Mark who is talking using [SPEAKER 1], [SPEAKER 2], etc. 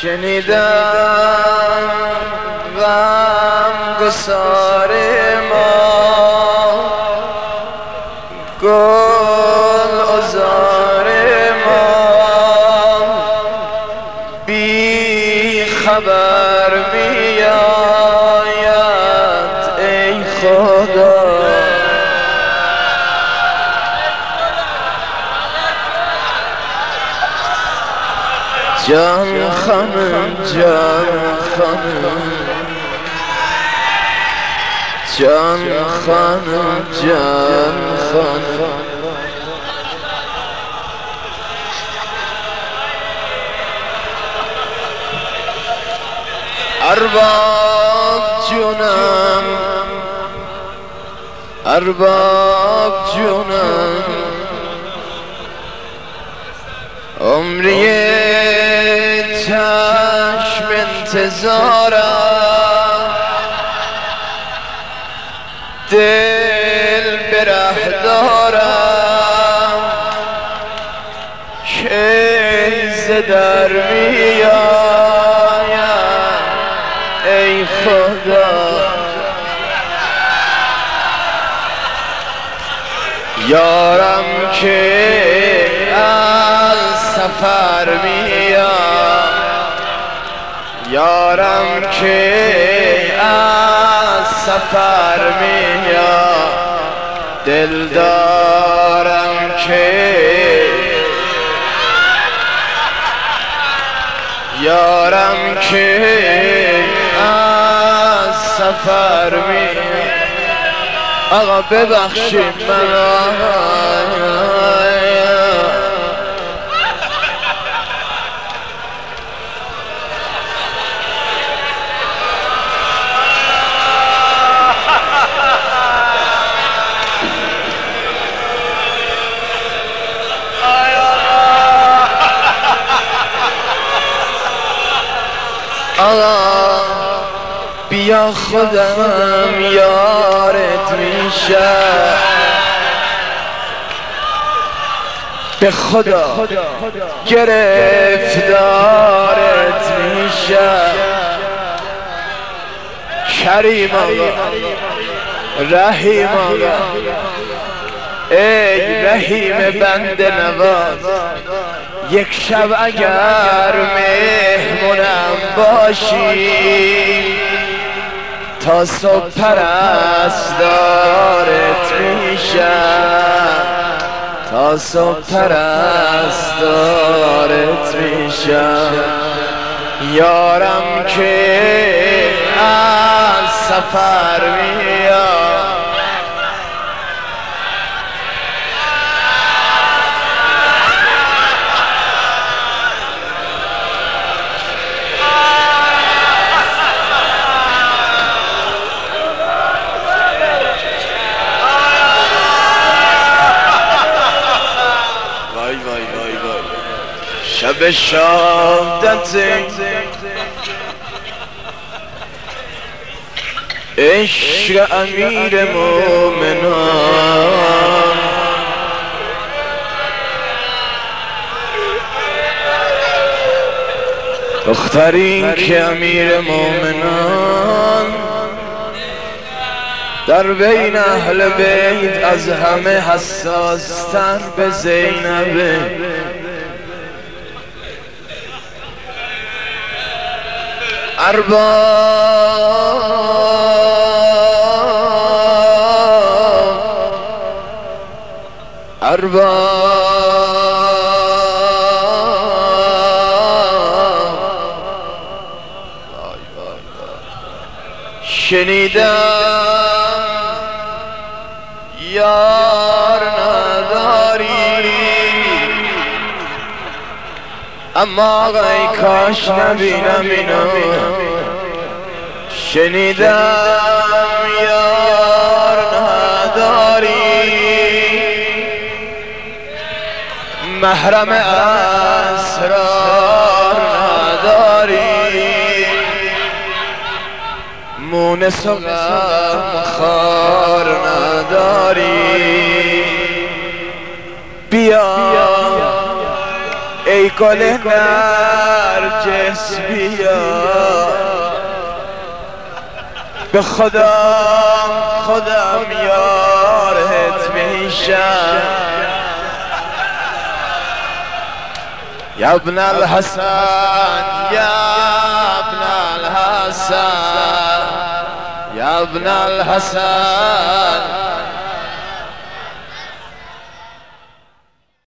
[SPEAKER 1] شنیدم غم گسار ما، گل عذار ما، بی خبر می آید ای خدا. جان خانم جان خانم جان خانم جان خانم، ارباب جونم ارباب جونم، عمری چشم انتظارم، دل بره دارم که ز در می آید ای خدا. یارم که از سفر میاد، یارم که از سفر میاد، دل دارم که یارم که از سفر میاد. آقا ببخشید من آقا بیا خودم یارت میشه، به خدا گرفتارت میشه. کریم آقا رحیم آقا ای رحیم بنده نواز، یک شب اگر مهمونم باشی تا صبح پرستارت میشم، تا صبح پرستارت میشم. یارم که از سفر میاد، شب شهادت عشق امیر مومنان، دختری که امیر مومنان در بین اهل بیت از همه حساستر به زینبه. ارباب شنیدم یار نداری، اما ای کاش نبینم اینو. شنیدم یار نداری، محرم اسرار نداری، مونس و غمخوار نداری. بیا ای گل نرجس بیا به خودم یارت میشم یا ابن الحسن یا ابن الحسن یا ابن الحسن